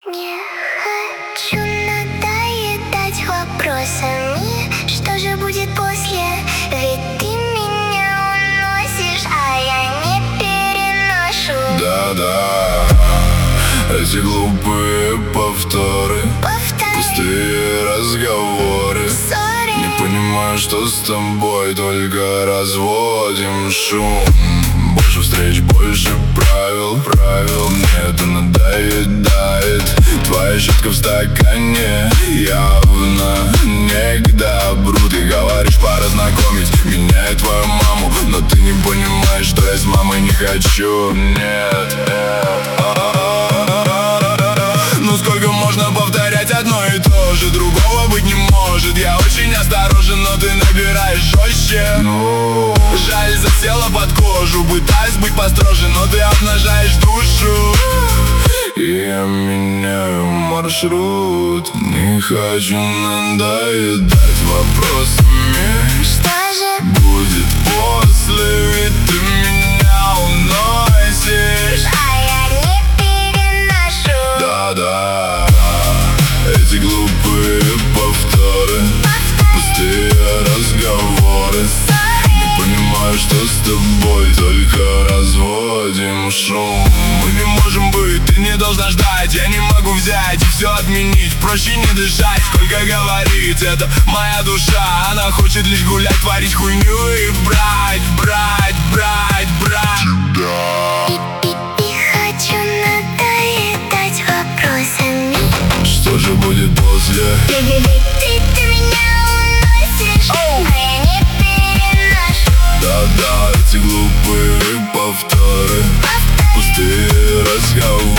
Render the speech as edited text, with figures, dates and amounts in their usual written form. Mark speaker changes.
Speaker 1: Не хочу надоедать вопросами, что же будет после, ведь ты меня уносишь, а я не переношу.
Speaker 2: Да-да, эти глупые повторы, пустые разговоры. Не понимаю, что с тобой, только разводим шум. Больше встреч, больше правил. Мне это надоедает. Твоя щетка в стакане явно не к добру. Ты говоришь пора знакомить меня и твою маму, но ты не понимаешь, что я с мамой не хочу. Нет. Ну сколько можно повторять одно и то же? Другого быть не может. Я очень осторожен, но ты набираешь жестче. Жаль, засела под кожу. Пытаюсь быть построже, но ты обнажаешь душу. Я меняю маршрут. Не хочу надоедать вопросами,
Speaker 1: Что же
Speaker 2: будет после, ведь ты меня уносишь.
Speaker 1: а я не переношу.
Speaker 2: Да-да, эти глупые повторы, пустые разговоры. Не понимаю, что с тобой, только разводим шум. Мы не можем быть, ты не должна ждать. Я не могу взять и все отменить. Проще не дышать, сколько говорить. Это моя душа, она хочет лишь гулять, творить хуйню и брать тебя.
Speaker 1: И хочу надоедать вопросами.
Speaker 2: Что же будет после?
Speaker 1: Ты меня уносишь, а я не переношу.
Speaker 2: Да-да, эти глупые повторы, пустые разговоры.